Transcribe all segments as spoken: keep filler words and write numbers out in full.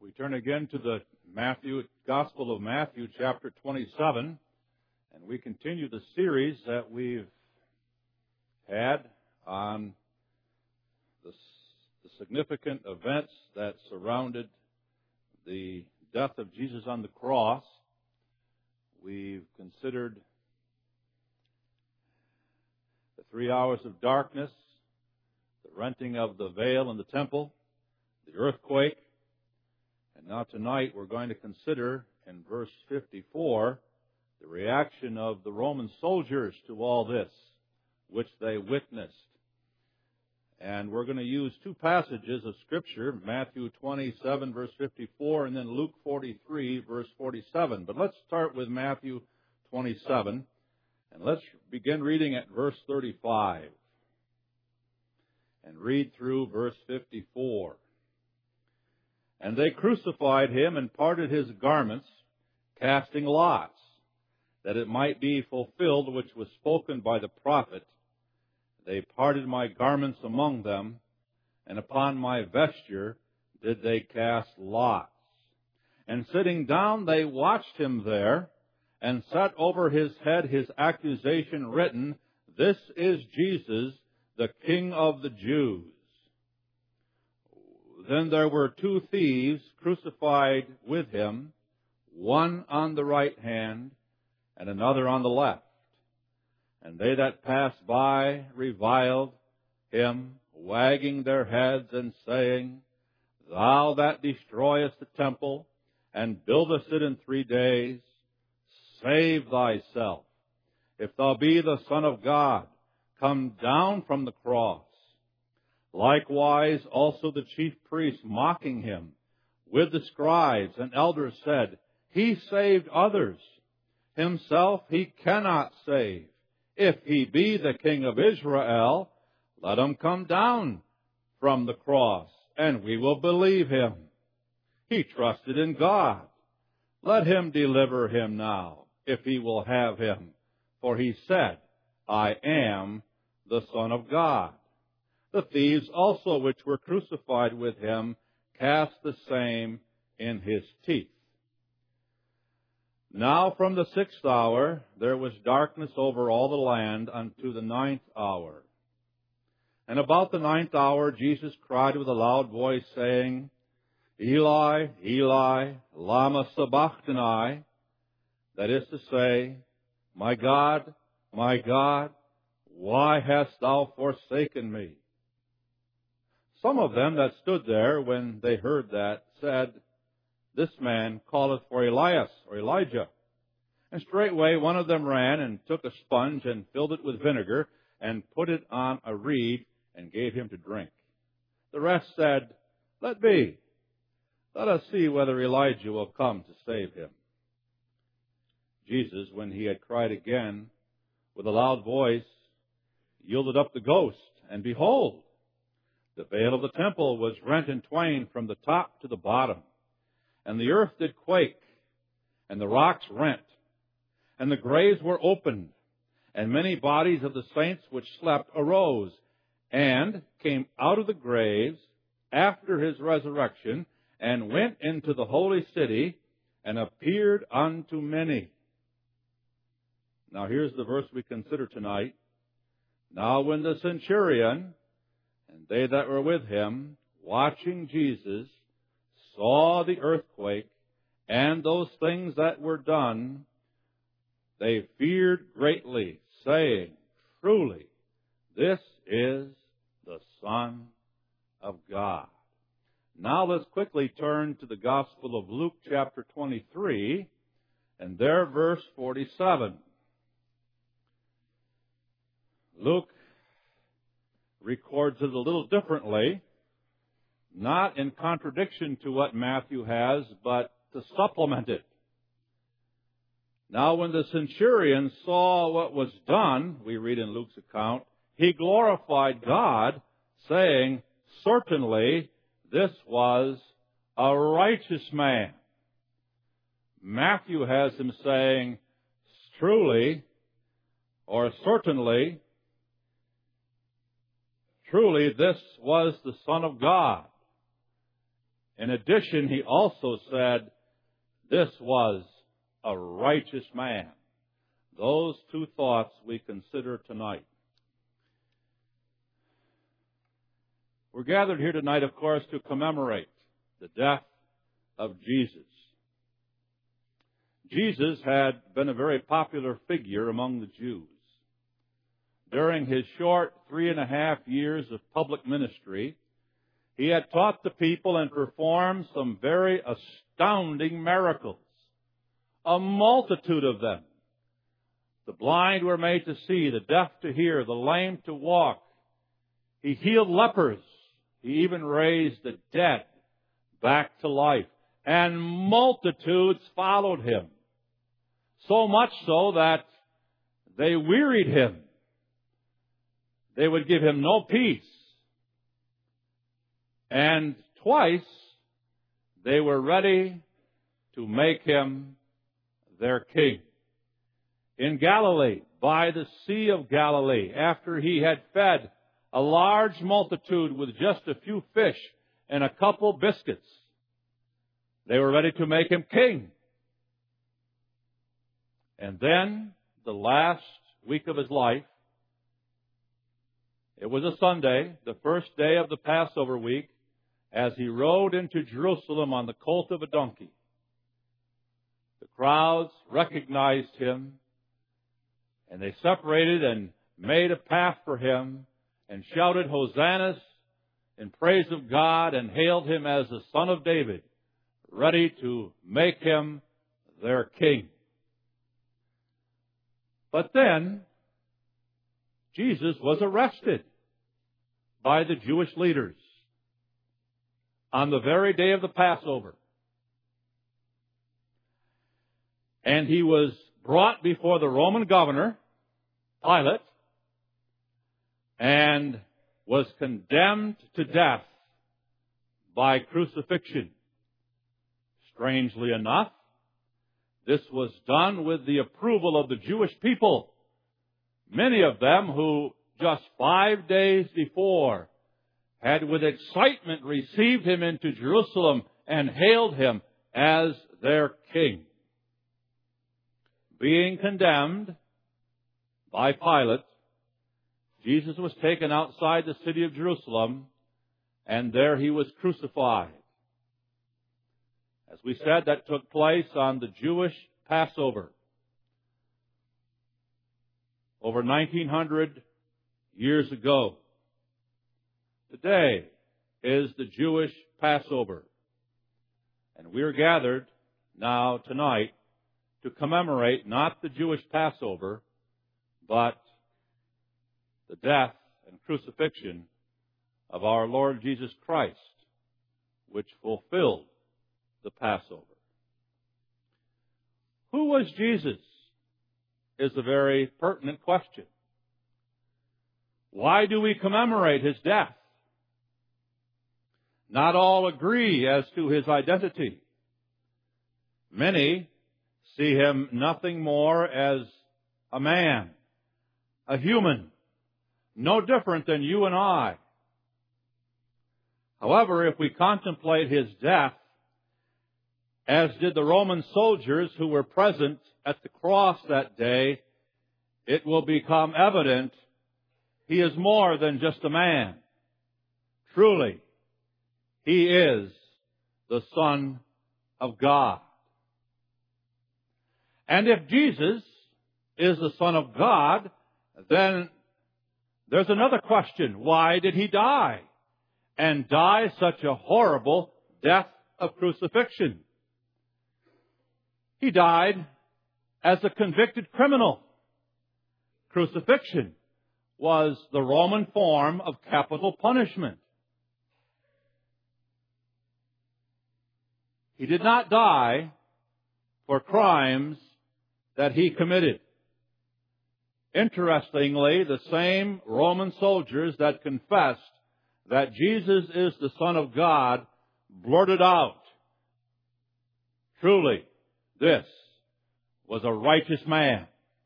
We turn again to the Matthew Gospel of Matthew, chapter twenty-seven, and we continue the series that we've had on the, the significant events that surrounded the death of Jesus on the cross. We've considered the three hours of darkness, the renting of the veil in the temple, the earthquake. And now tonight we're going to consider in verse fifty-four the reaction of the Roman soldiers to all this, which they witnessed. And we're going to use two passages of Scripture, Matthew twenty-seven, verse fifty-four, and then Luke forty-three, verse forty-seven. But let's start with Matthew twenty-seven, and let's begin reading at verse thirty-five and read through verse fifty-four. And they crucified him and parted his garments, casting lots, that it might be fulfilled which was spoken by the prophet. They parted my garments among them, and upon my vesture did they cast lots. And sitting down they watched him there, and set over his head his accusation written, This is Jesus, the King of the Jews. Then there were two thieves crucified with him, one on the right hand and another on the left. And they that passed by reviled him, wagging their heads and saying, Thou that destroyest the temple and buildest it in three days, save thyself. If thou be the Son of God, come down from the cross. Likewise also the chief priests, mocking him, with the scribes and elders said, He saved others. Himself he cannot save. If he be the King of Israel, let him come down from the cross, and we will believe him. He trusted in God. Let him deliver him now, if he will have him. For he said, I am the Son of God. The thieves also which were crucified with him cast the same in his teeth. Now from the sixth hour there was darkness over all the land unto the ninth hour. And about the ninth hour Jesus cried with a loud voice, saying, Eli, Eli, lama sabachthani, that is to say, My God, my God, why hast thou forsaken me? Some of them that stood there when they heard that said, This man calleth for Elias or Elijah. And straightway one of them ran and took a sponge and filled it with vinegar and put it on a reed and gave him to drink. The rest said, Let be. Let us see whether Elijah will come to save him. Jesus, when he had cried again with a loud voice, yielded up the ghost, and behold, the veil of the temple was rent in twain from the top to the bottom. And the earth did quake, and the rocks rent, and the graves were opened, and many bodies of the saints which slept arose, and came out of the graves after his resurrection, and went into the holy city, and appeared unto many. Now here's the verse we consider tonight. Now when the centurion and they that were with him, watching Jesus, saw the earthquake and those things that were done, they feared greatly, saying, Truly, this is the Son of God. Now let's quickly turn to the Gospel of Luke, chapter twenty-three, and there verse forty-seven. Luke records it a little differently, not in contradiction to what Matthew has, but to supplement it. Now when the centurion saw what was done, we read in Luke's account, he glorified God, saying, Certainly this was a righteous man. Matthew has him saying, Truly, or certainly, Truly, this was the Son of God. In addition, he also said, this was a righteous man. Those two thoughts we consider tonight. We're gathered here tonight, of course, to commemorate the death of Jesus. Jesus had been a very popular figure among the Jews. During his short three and a half years of public ministry, he had taught the people and performed some very astounding miracles. A multitude of them. The blind were made to see, the deaf to hear, the lame to walk. He healed lepers. He even raised the dead back to life. And multitudes followed him. So much so that they wearied him. They would give him no peace. And twice they were ready to make him their king. In Galilee, by the Sea of Galilee, after he had fed a large multitude with just a few fish and a couple biscuits, they were ready to make him king. And then, the last week of his life, it was a Sunday, the first day of the Passover week, as he rode into Jerusalem on the colt of a donkey. The crowds recognized him, and they separated and made a path for him and shouted hosannas in praise of God and hailed him as the Son of David, ready to make him their king. But then, Jesus was arrested by the Jewish leaders on the very day of the Passover. And he was brought before the Roman governor, Pilate, and was condemned to death by crucifixion. Strangely enough, this was done with the approval of the Jewish people, many of them who just five days before had with excitement received him into Jerusalem and hailed him as their king. Being condemned by Pilate, Jesus was taken outside the city of Jerusalem, and there he was crucified. As we said, that took place on the Jewish Passover. Over nineteen hundred years ago. Today is the Jewish Passover. And we are gathered now tonight to commemorate not the Jewish Passover, but the death and crucifixion of our Lord Jesus Christ, which fulfilled the Passover. Who was Jesus? Is a very pertinent question. Why do we commemorate his death? Not all agree as to his identity. Many see him nothing more as a man, a human, no different than you and I. However, if we contemplate his death, as did the Roman soldiers who were present at the cross that day, it will become evident he is more than just a man. Truly, he is the Son of God. And if Jesus is the Son of God, then there's another question. Why did he die? And die such a horrible death of crucifixion? He died as a convicted criminal. Crucifixion was the Roman form of capital punishment. He did not die for crimes that he committed. Interestingly, the same Roman soldiers that confessed that Jesus is the Son of God blurted out, truly, this was a righteous man.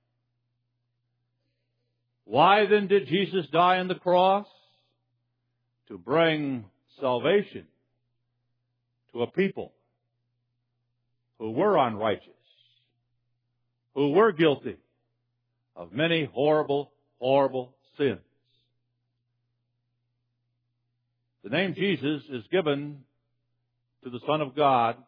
Why then did Jesus die on the cross? To bring salvation to a people who were unrighteous, who were guilty of many horrible, horrible sins. The name Jesus is given to the Son of God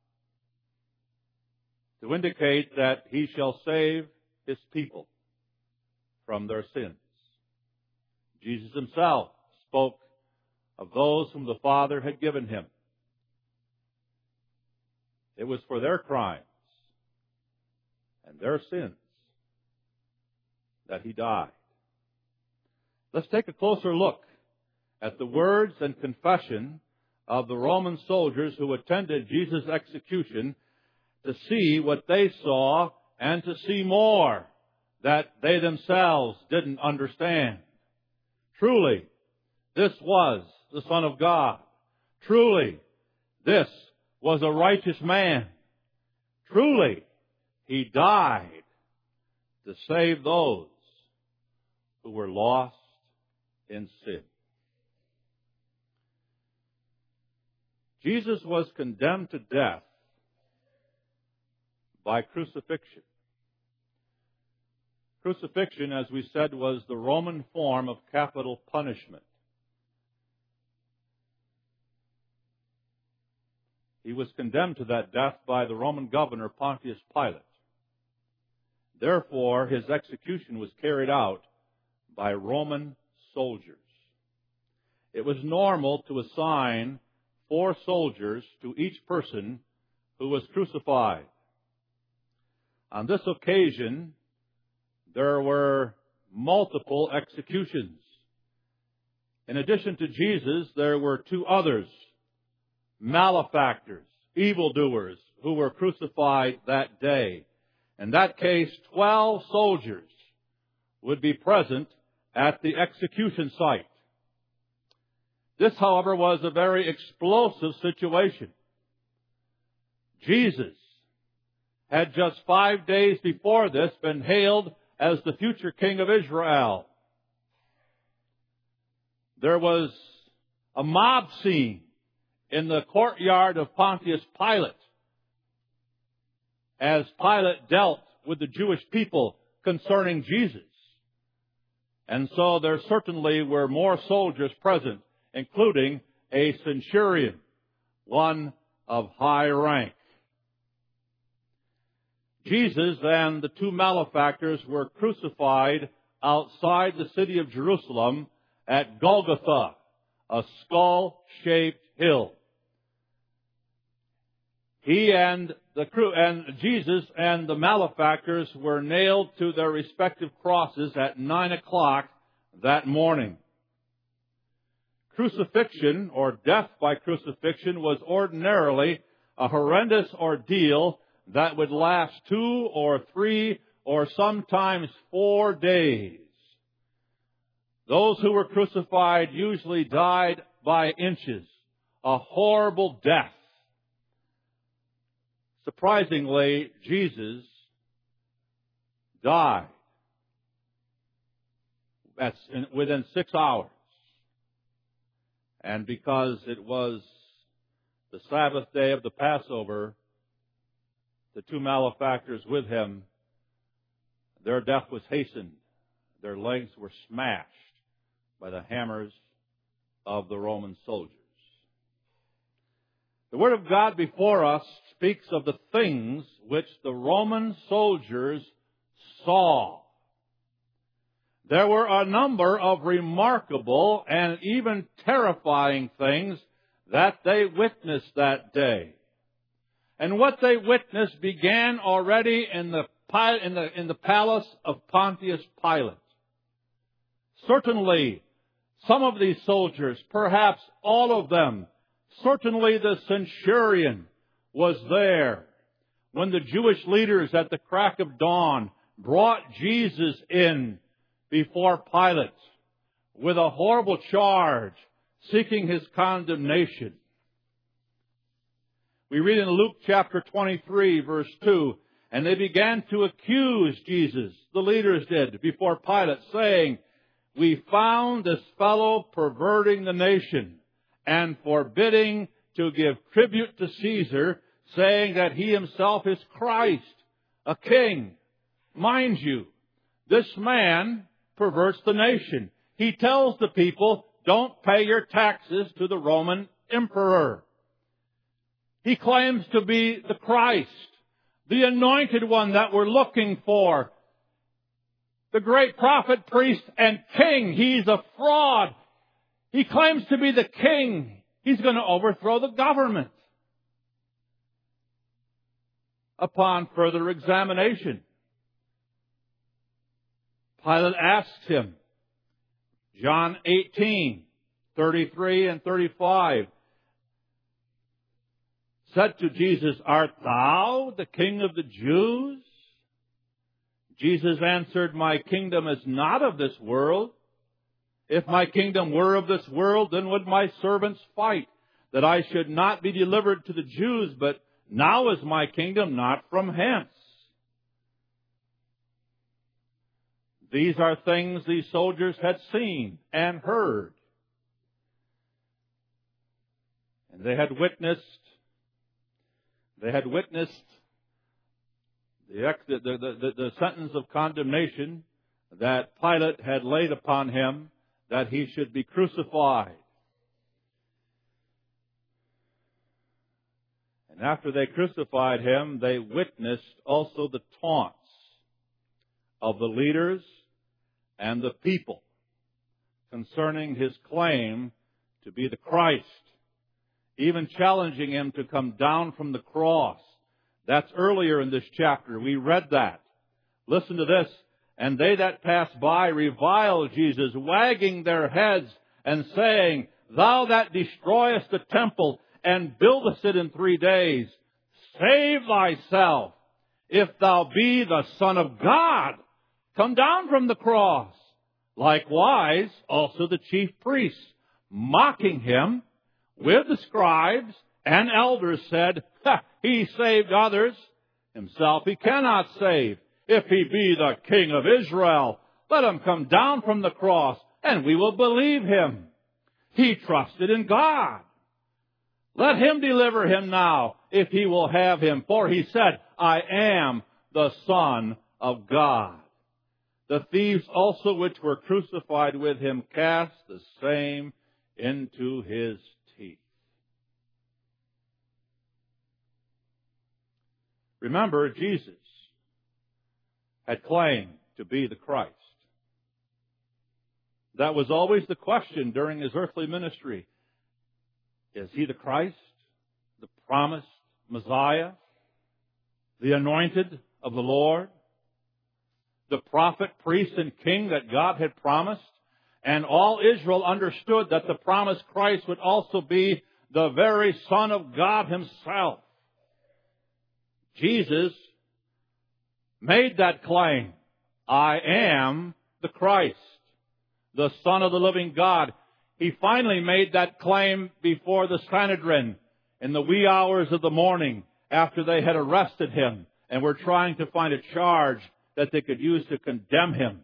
to indicate that He shall save His people from their sins. Jesus Himself spoke of those whom the Father had given Him. It was for their crimes and their sins that He died. Let's take a closer look at the words and confession of the Roman soldiers who attended Jesus' execution to see what they saw and to see more that they themselves didn't understand. Truly, this was the Son of God. Truly, this was a righteous man. Truly, He died to save those who were lost in sin. Jesus was condemned to death by crucifixion. Crucifixion, as we said, was the Roman form of capital punishment. He was condemned to that death by the Roman governor Pontius Pilate. Therefore, his execution was carried out by Roman soldiers. It was normal to assign four soldiers to each person who was crucified. On this occasion, there were multiple executions. In addition to Jesus, there were two others, malefactors, evildoers, who were crucified that day. In that case, twelve soldiers would be present at the execution site. This, however, was a very explosive situation. Jesus had just five days before this been hailed as the future king of Israel. There was a mob scene in the courtyard of Pontius Pilate as Pilate dealt with the Jewish people concerning Jesus. And so there certainly were more soldiers present, including a centurion, one of high rank. Jesus and the two malefactors were crucified outside the city of Jerusalem at Golgotha, a skull-shaped hill. He and the crew and Jesus and the malefactors were nailed to their respective crosses at nine o'clock that morning. Crucifixion, or death by crucifixion, was ordinarily a horrendous ordeal that would last two or three or sometimes four days. Those who were crucified usually died by inches, a horrible death. Surprisingly, Jesus died That's within six hours. And because it was the Sabbath day of the Passover, the two malefactors with him, their death was hastened. Their legs were smashed by the hammers of the Roman soldiers. The Word of God before us speaks of the things which the Roman soldiers saw. There were a number of remarkable and even terrifying things that they witnessed that day. And what they witnessed began already in the, in the, in the palace of Pontius Pilate. Certainly, some of these soldiers, perhaps all of them, certainly the centurion was there when the Jewish leaders at the crack of dawn brought Jesus in before Pilate with a horrible charge seeking his condemnation. We read in Luke chapter twenty-three, verse two, and they began to accuse Jesus, the leaders did, before Pilate, saying, "We found this fellow perverting the nation and forbidding to give tribute to Caesar, saying that he himself is Christ, a king. Mind you, this man perverts the nation. He tells the people, don't pay your taxes to the Roman emperor. He claims to be the Christ, the anointed one that we're looking for, the great prophet, priest, and king. He's a fraud. He claims to be the king. He's going to overthrow the government. Upon further examination, Pilate asks him, John eighteen, thirty-three and thirty-five, said to Jesus, art thou the King of the Jews? Jesus answered, my kingdom is not of this world. If my kingdom were of this world, then would my servants fight, that I should not be delivered to the Jews, but now is my kingdom not from hence. These are things these soldiers had seen and heard. And they had witnessed, they had witnessed the, the, the, the, the sentence of condemnation that Pilate had laid upon him, that he should be crucified. And after they crucified him, they witnessed also the taunts of the leaders and the people concerning his claim to be the Christ, even challenging him to come down from the cross. That's earlier in this chapter. We read that. Listen to this. And they that passed by reviled Jesus, wagging their heads and saying, thou that destroyest the temple and buildest it in three days, save thyself. If thou be the Son of God, come down from the cross. Likewise, also the chief priests, mocking him with the scribes and elders, said, he saved others, himself he cannot save. If he be the King of Israel, let him come down from the cross, and we will believe him. He trusted in God. Let him deliver him now, if he will have him. For he said, I am the Son of God. The thieves also which were crucified with him cast the same into his teeth. Remember, Jesus had claimed to be the Christ. That was always the question during his earthly ministry. Is he the Christ, the promised Messiah, the anointed of the Lord, the prophet, priest, and king that God had promised? And all Israel understood that the promised Christ would also be the very Son of God himself. Jesus made that claim. I am the Christ, the Son of the living God. He finally made that claim before the Sanhedrin in the wee hours of the morning after they had arrested him and were trying to find a charge that they could use to condemn him.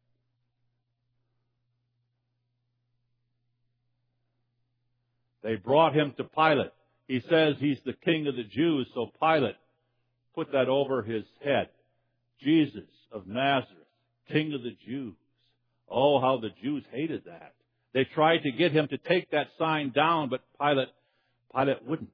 They brought him to Pilate. He says he's the King of the Jews, so Pilate put that over his head. Jesus of Nazareth, King of the Jews. Oh, how the Jews hated that. They tried to get him to take that sign down, but Pilate, Pilate wouldn't.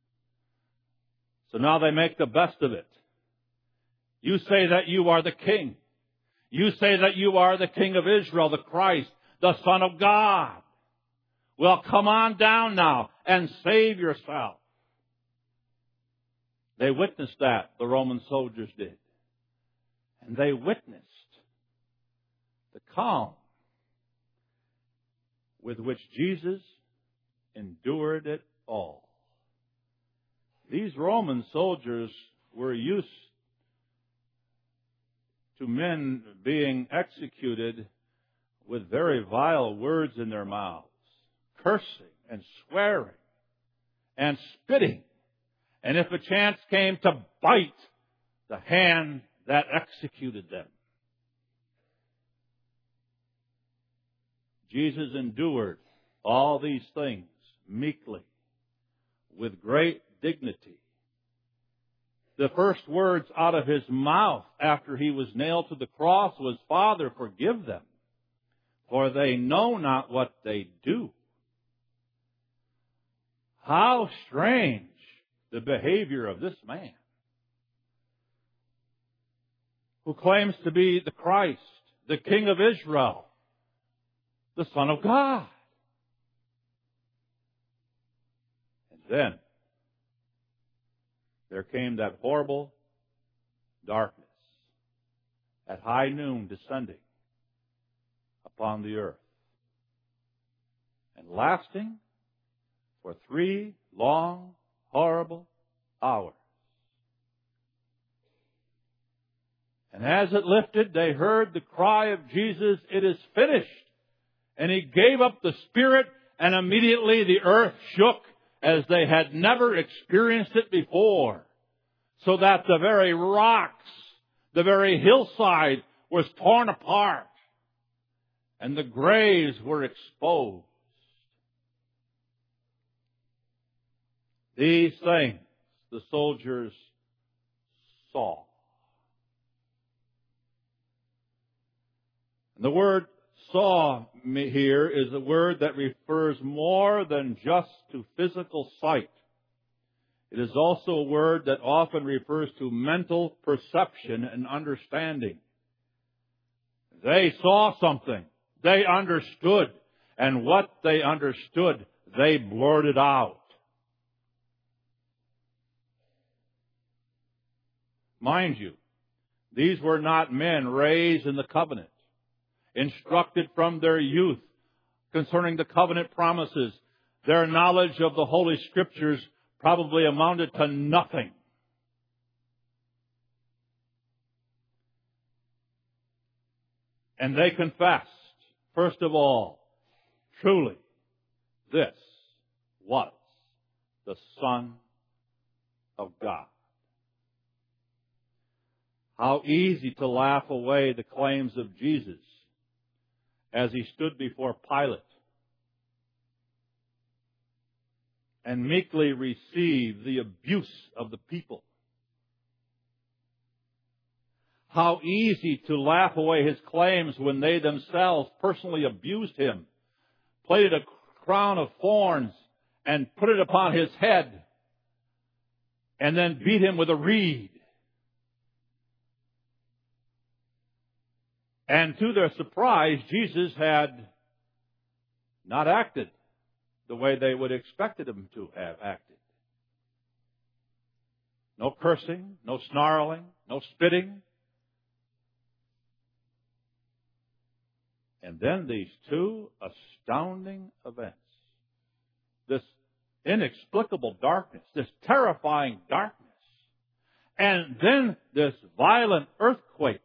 So now they make the best of it. You say that you are the king. You say that you are the King of Israel, the Christ, the Son of God. Well, come on down now and save yourself. They witnessed that, the Roman soldiers did. And they witnessed the calm with which Jesus endured it all. These Roman soldiers were used to men being executed with very vile words in their mouths, cursing and swearing and spitting, and if a chance came, to bite the hand that executed them. Jesus endured all these things meekly, with great dignity. The first words out of his mouth after he was nailed to the cross was, "Father, forgive them, for they know not what they do." How strange the behavior of this man, who claims to be the Christ, the King of Israel, the Son of God. And then there came that horrible darkness at high noon descending upon the earth, and lasting for three long, horrible hours. And as it lifted, they heard the cry of Jesus, "It is finished." And he gave up the spirit, and immediately the earth shook as they had never experienced it before, so that the very rocks, the very hillside was torn apart, and the graves were exposed. These things the soldiers saw. The word "saw" here is a word that refers more than just to physical sight. It is also a word that often refers to mental perception and understanding. They saw something. They understood. And what they understood, they blurted out. Mind you, these were not men raised in the covenant, instructed from their youth concerning the covenant promises. Their knowledge of the Holy Scriptures probably amounted to nothing. And they confessed, first of all, truly, this was the Son of God. How easy to laugh away the claims of Jesus as he stood before Pilate and meekly received the abuse of the people. How easy to laugh away his claims when they themselves personally abused him, plaited a crown of thorns and put it upon his head, and then beat him with a reed. And to their surprise, Jesus had not acted the way they would have expected him to have acted. No cursing, no snarling, no spitting. And then these two astounding events. This inexplicable darkness, this terrifying darkness, and then this violent earthquake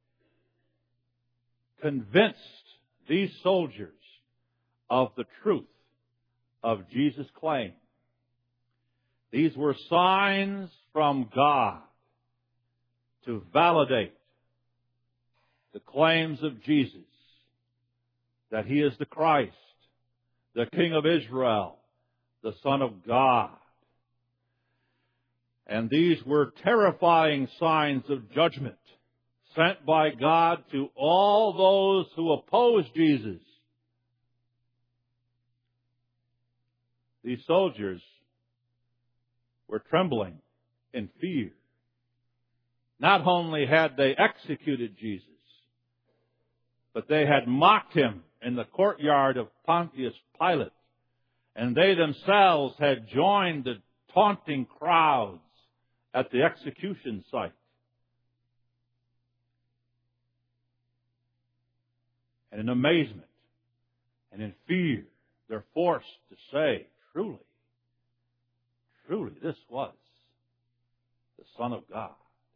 convinced these soldiers of the truth of Jesus' claim. These were signs from God to validate the claims of Jesus, that he is the Christ, the King of Israel, the Son of God. And these were terrifying signs of judgment sent by God to all those who oppose Jesus. These soldiers were trembling in fear. Not only had they executed Jesus, but they had mocked him in the courtyard of Pontius Pilate, and they themselves had joined the taunting crowds at the execution site. And in amazement and in fear, they're forced to say, truly, truly, this was the Son of God.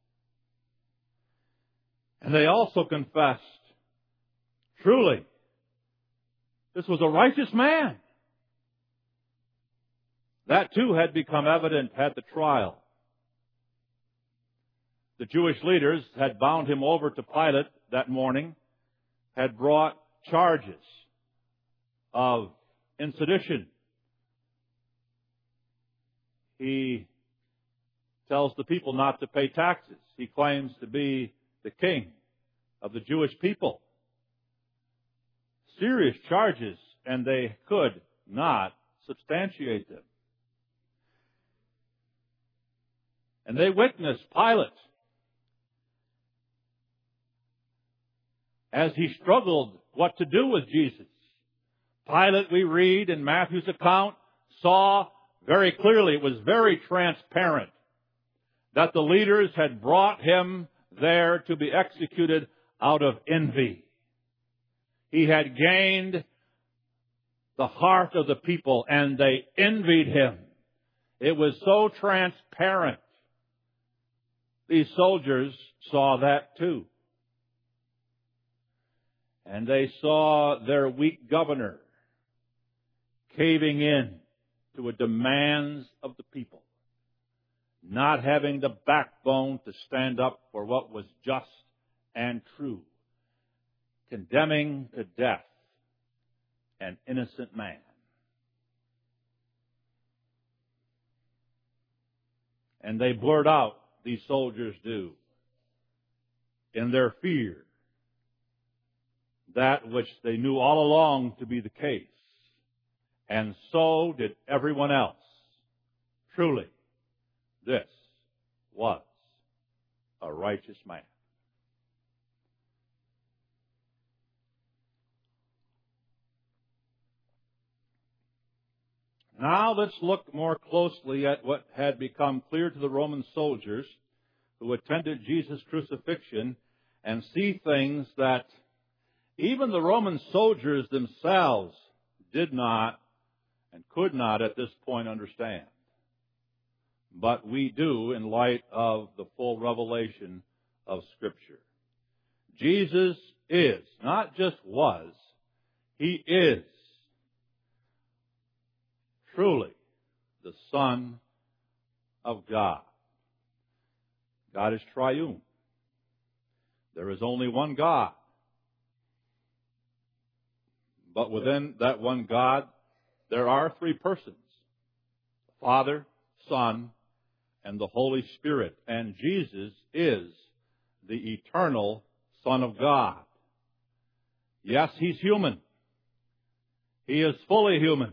And they also confessed, truly, this was a righteous man. That too had become evident at the trial. The Jewish leaders had bound him over to Pilate that morning, had brought charges of insedition, he tells the people not to pay taxes. He claims to be the king of the Jewish people. Serious charges, and they could not substantiate them. And they witnessed Pilate as he struggled what to do with Jesus. Pilate, we read in Matthew's account, saw very clearly, it was very transparent, that the leaders had brought him there to be executed out of envy. He had gained the heart of the people, and they envied him. It was so transparent. These soldiers saw that too. And they saw their weak governor caving in to the demands of the people, not having the backbone to stand up for what was just and true, condemning to death an innocent man. And they blurt out, these soldiers do, in their fear, that which they knew all along to be the case. And so did everyone else. Truly, this was a righteous man. Now let's look more closely at what had become clear to the Roman soldiers who attended Jesus' crucifixion and see things that even the Roman soldiers themselves did not and could not at this point understand. But we do in light of the full revelation of Scripture. Jesus is, not just was, He is truly the Son of God. God is triune. There is only one God. But within that one God, there are three persons: the Father, Son, and the Holy Spirit. And Jesus is the eternal Son of God. Yes, He's human. He is fully human.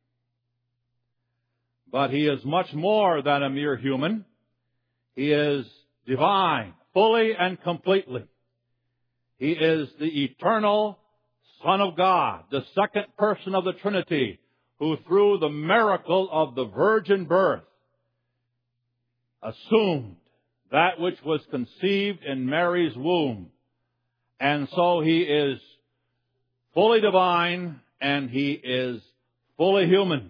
But He is much more than a mere human. He is divine, fully and completely. He is the eternal Son of God, the second person of the Trinity, who through the miracle of the virgin birth assumed that which was conceived in Mary's womb. And so He is fully divine and He is fully human.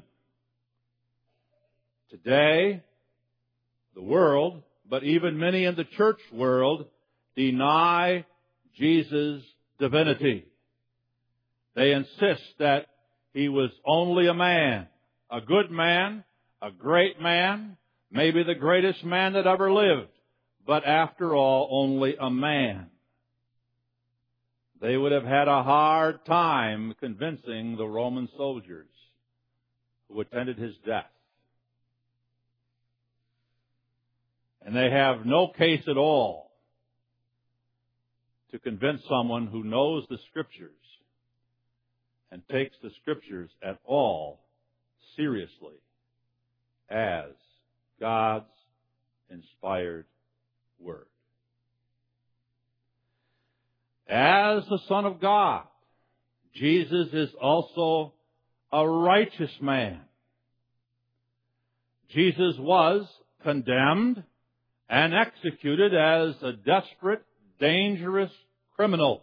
Today, the world, but even many in the church world, deny Jesus' divinity. They insist that He was only a man, a good man, a great man, maybe the greatest man that ever lived, but after all, only a man. They would have had a hard time convincing the Roman soldiers who attended His death. And they have no case at all to convince someone who knows the Scriptures and takes the Scriptures at all seriously as God's inspired Word. As the Son of God, Jesus is also a righteous man. Jesus was condemned and executed as a desperate, dangerous criminal.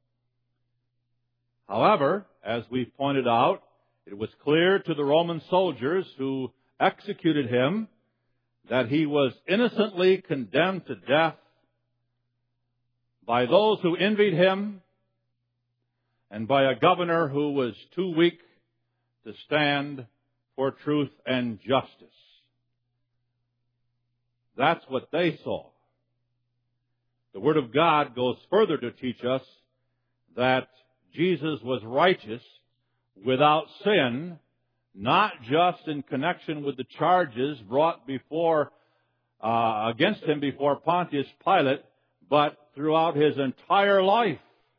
However, as we've pointed out, it was clear to the Roman soldiers who executed Him that He was innocently condemned to death by those who envied Him and by a governor who was too weak to stand for truth and justice. That's what they saw. The Word of God goes further to teach us that Jesus was righteous without sin not just in connection with the charges brought before uh, against him before Pontius Pilate, but throughout his entire life.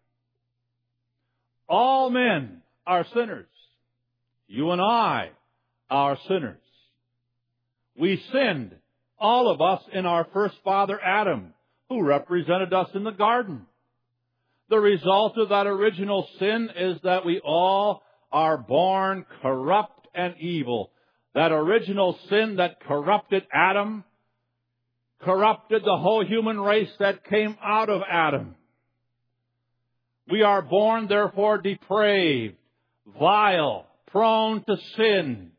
All men are sinners. You and I are sinners. We sinned, all of us, in our first father Adam, who represented us in the garden. The result of that original sin is that we all are born corrupt and evil. That original sin that corrupted Adam corrupted the whole human race that came out of Adam. We are born, therefore, depraved, vile, prone to sin.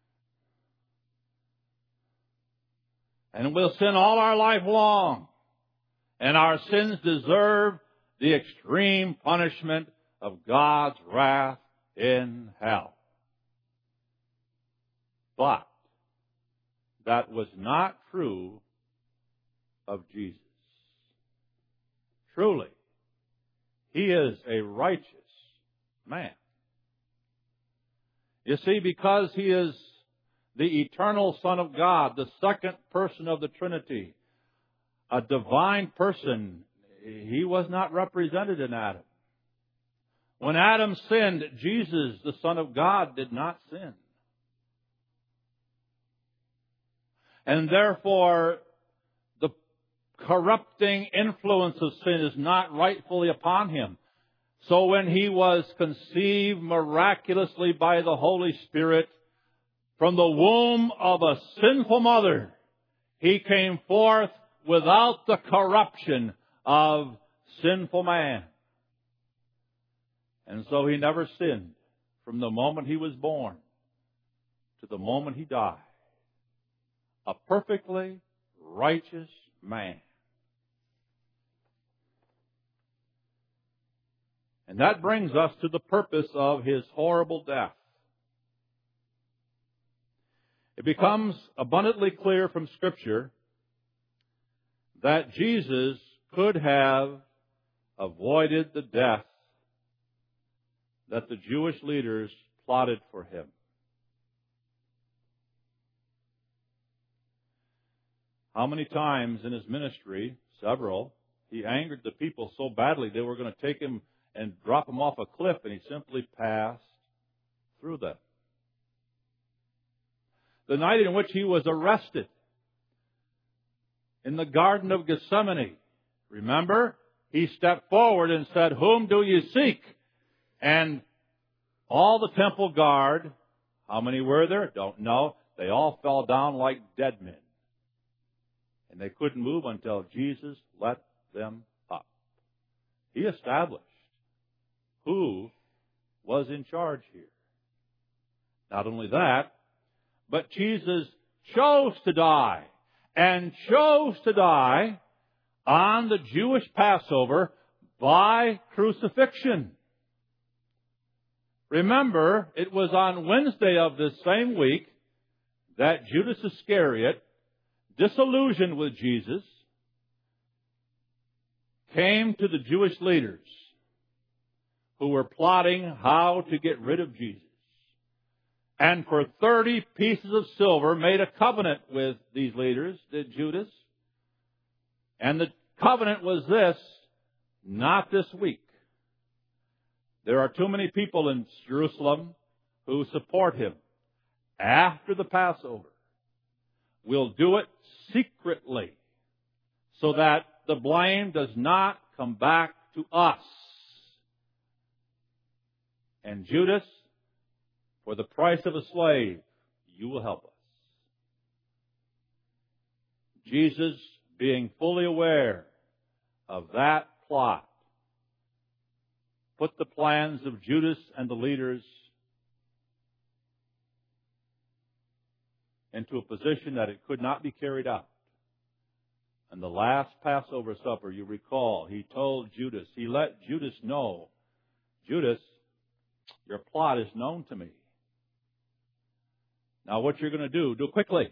And we'll sin all our life long. And our sins deserve the extreme punishment of God's wrath in hell. But that was not true of Jesus. Truly, He is a righteous man. You see, because He is the eternal Son of God, the second person of the Trinity, a divine person, He was not represented in Adam. When Adam sinned, Jesus, the Son of God, did not sin. And therefore, the corrupting influence of sin is not rightfully upon Him. So when He was conceived miraculously by the Holy Spirit from the womb of a sinful mother, He came forth without the corruption of sinful man. And so He never sinned from the moment He was born to the moment He died. A perfectly righteous man. And that brings us to the purpose of His horrible death. It becomes abundantly clear from Scripture that Jesus could have avoided the death that the Jewish leaders plotted for Him. How many times in His ministry, several, He angered the people so badly they were going to take Him and drop Him off a cliff, and He simply passed through them. The night in which He was arrested in the Garden of Gethsemane, remember, He stepped forward and said, "Whom do you seek?" And all the temple guard, how many were there? Don't know. They all fell down like dead men. And they couldn't move until Jesus let them up. He established who was in charge here. Not only that, but Jesus chose to die, and chose to die on the Jewish Passover by crucifixion. Remember, it was on Wednesday of this same week that Judas Iscariot, disillusioned with Jesus, came to the Jewish leaders who were plotting how to get rid of Jesus. And for thirty pieces of silver made a covenant with these leaders, did Judas. And the covenant was this: not this week. There are too many people in Jerusalem who support him. After the Passover, we'll do it secretly so that the blame does not come back to us. And Judas, for the price of a slave, you will help us. Jesus, being fully aware of that plot, put the plans of Judas and the leaders into a position that it could not be carried out. And the last Passover supper, you recall, he told Judas, he let Judas know, Judas, your plot is known to me. Now what you're going to do, do it quickly.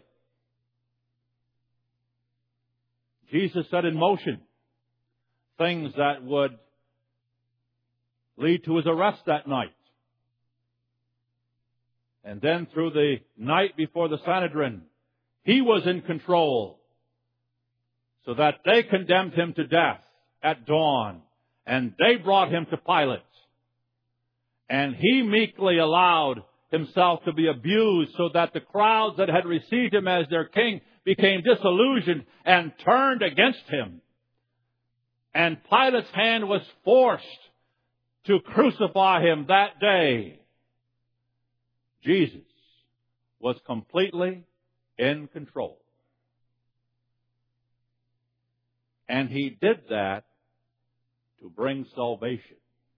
Jesus set in motion things that would lead to His arrest that night. And then through the night before the Sanhedrin, he was in control, so that they condemned him to death at dawn, and they brought him to Pilate. And he meekly allowed himself to be abused, so that the crowds that had received him as their king became disillusioned and turned against him. And Pilate's hand was forced to crucify him that day. Jesus was completely in control. And he did that to bring salvation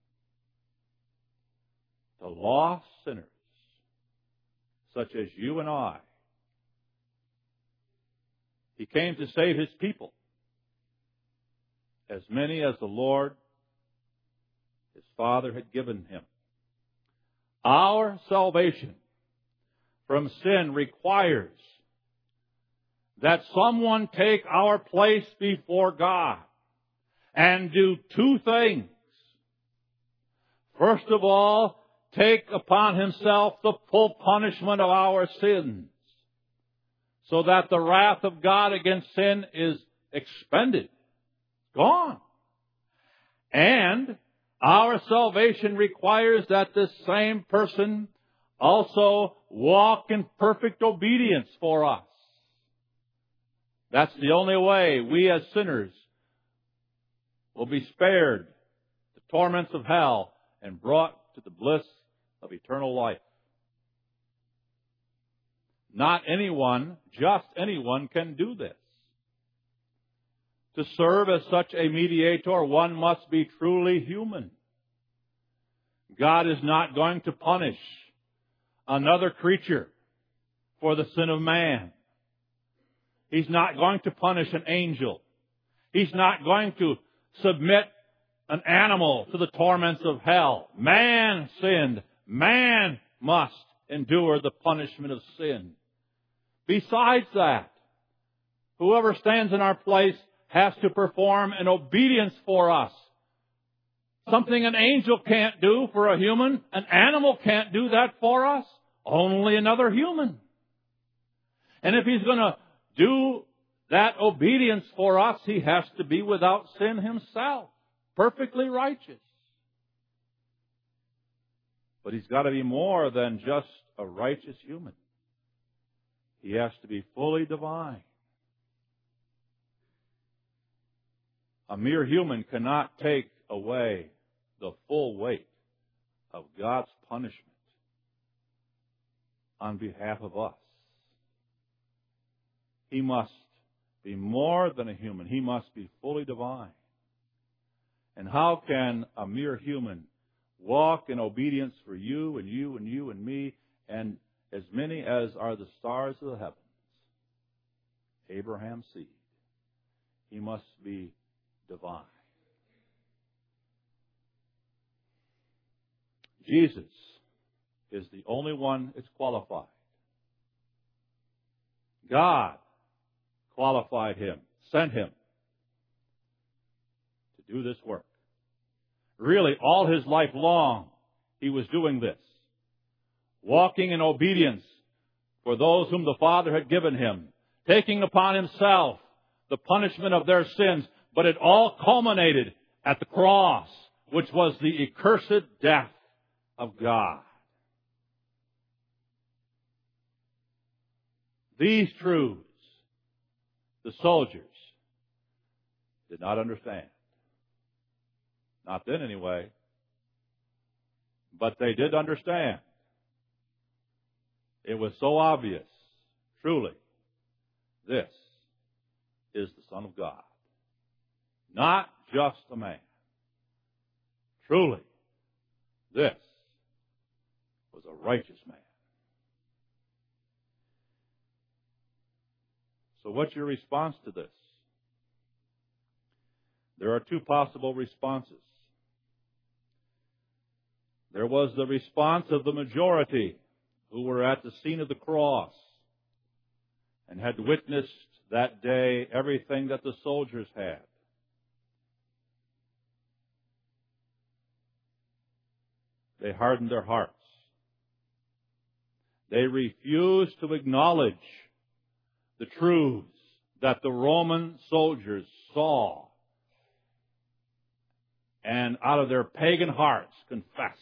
to lost sinners such as you and I. He came to save his people, as many as the Lord, his Father, had given him. Our salvation from sin requires that someone take our place before God and do two things. First of all, take upon himself the full punishment of our sins, so that the wrath of God against sin is expended, gone. And our salvation requires that this same person also walk in perfect obedience for us. That's the only way we as sinners will be spared the torments of hell and brought to the bliss of eternal life. Not anyone, just anyone, can do this. To serve as such a mediator, one must be truly human. God is not going to punish another creature for the sin of man. He's not going to punish an angel. He's not going to submit an animal to the torments of hell. Man sinned. Man must endure the punishment of sin. Besides that, whoever stands in our place has to perform an obedience for us. Something an angel can't do for a human, an animal can't do that for us, only another human. And if he's going to do that obedience for us, he has to be without sin himself, perfectly righteous. But he's got to be more than just a righteous human. He has to be fully divine. A mere human cannot take away the full weight of God's punishment on behalf of us. He must be more than a human. He must be fully divine. And how can a mere human walk in obedience for you and you and you and me and as many as are the stars of the heavens? Abraham's seed. He must be divine. Jesus is the only one that's qualified. God qualified him, sent him to do this work. Really, all his life long, he was doing this. Walking in obedience for those whom the Father had given him. Taking upon himself the punishment of their sins. But it all culminated at the cross, which was the accursed death of God. These truths, the soldiers did not understand. Not then anyway. But they did understand. It was so obvious. Truly, this is the Son of God. Not just a man. Truly, this was a righteous man. So what's your response to this? There are two possible responses. There was the response of the majority who were at the scene of the cross and had witnessed that day everything that the soldiers had. They hardened their hearts. They refused to acknowledge the truths that the Roman soldiers saw and out of their pagan hearts confessed.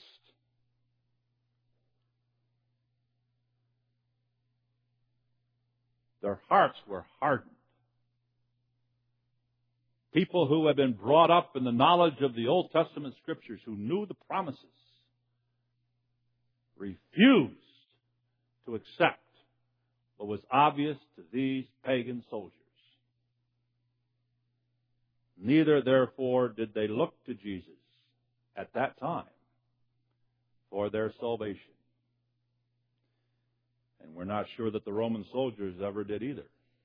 Their hearts were hardened. People who had been brought up in the knowledge of the Old Testament Scriptures, who knew the promises, refused to accept what was obvious to these pagan soldiers. Neither, therefore, did they look to Jesus at that time for their salvation. And we're not sure that the Roman soldiers ever did either.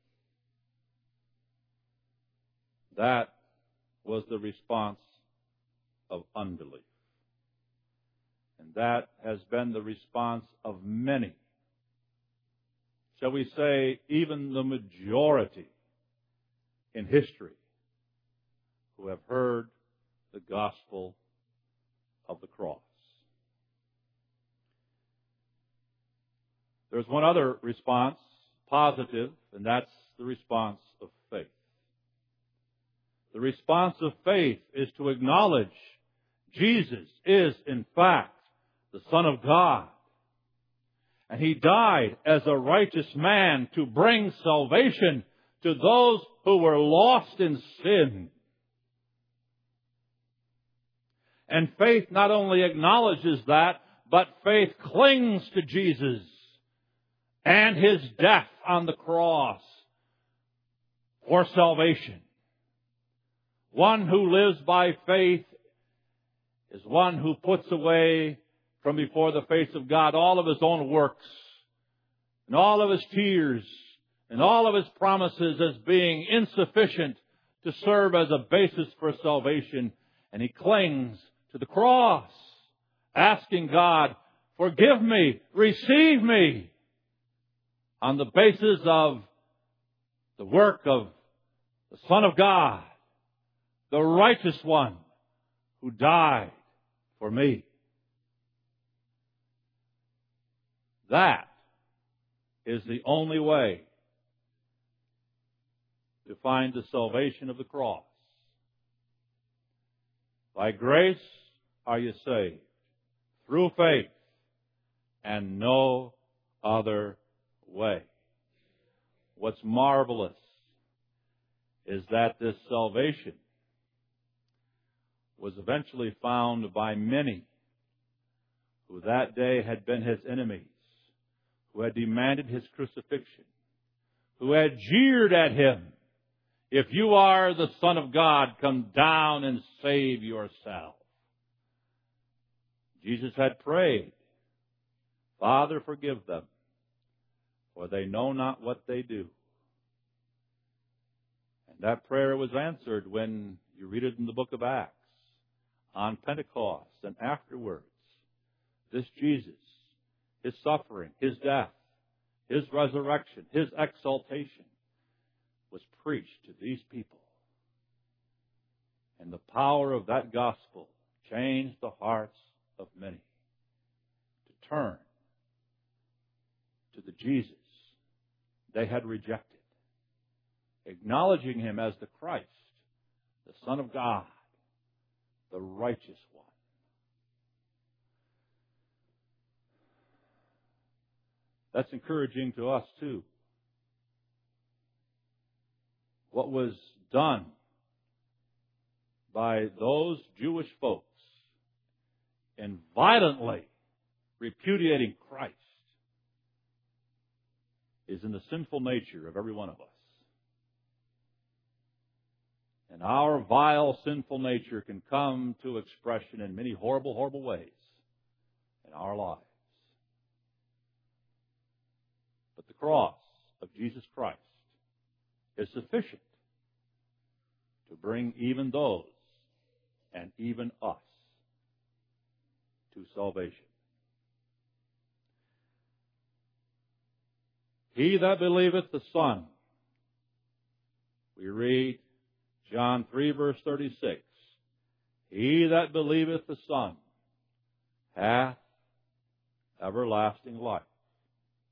That was the response of unbelief. And that has been the response of many. Shall we say, even the majority in history who have heard the gospel of the cross. There's one other response, positive, and that's the response of faith. The response of faith is to acknowledge Jesus is, in fact, the Son of God. And He died as a righteous man to bring salvation to those who were lost in sin. And faith not only acknowledges that, but faith clings to Jesus and His death on the cross for salvation. One who lives by faith is one who puts away from before the face of God all of his own works and all of his tears and all of his promises as being insufficient to serve as a basis for salvation. And he clings to the cross, asking God, forgive me, receive me, on the basis of the work of the Son of God, the righteous one who died for me. That is the only way to find the salvation of the cross. By grace are you saved, through faith, and no other way. What's marvelous is that this salvation was eventually found by many who that day had been His enemies, who had demanded His crucifixion, who had jeered at Him, if you are the Son of God, come down and save yourself. Jesus had prayed, Father, forgive them, for they know not what they do. And that prayer was answered when you read it in the book of Acts, on Pentecost and afterwards. This Jesus, His suffering, His death, His resurrection, His exaltation was preached to these people. And the power of that gospel changed the hearts of many to turn to the Jesus they had rejected, acknowledging Him as the Christ, the Son of God, the righteous one. That's encouraging to us too. What was done by those Jewish folks in violently repudiating Christ is in the sinful nature of every one of us. And our vile, sinful nature can come to expression in many horrible, horrible ways in our lives. But the cross of Jesus Christ is sufficient to bring even those and even us to salvation. He that believeth the Son, we read John three, verse thirty-six, he that believeth the Son hath everlasting life.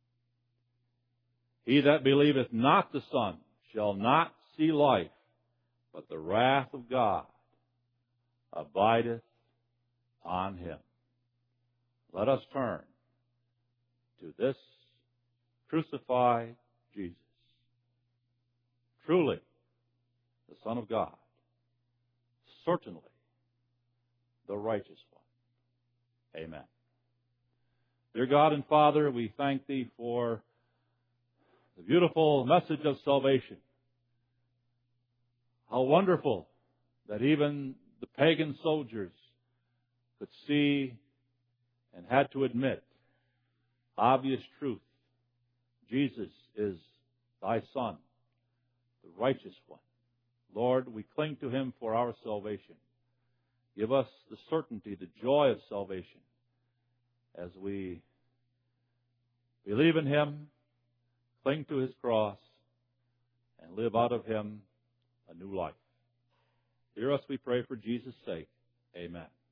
He that believeth not the Son shall not see life, but the wrath of God abideth on him. Let us turn to this crucified Jesus, truly the Son of God, certainly the righteous one. Amen. Dear God and Father, we thank Thee for the beautiful message of salvation. How wonderful that even the pagan soldiers could see and had to admit obvious truth. Jesus is Thy Son, the righteous one. Lord, we cling to Him for our salvation. Give us the certainty, the joy of salvation as we believe in Him, cling to His cross, and live out of Him a new life. Hear us, we pray, for Jesus' sake. Amen.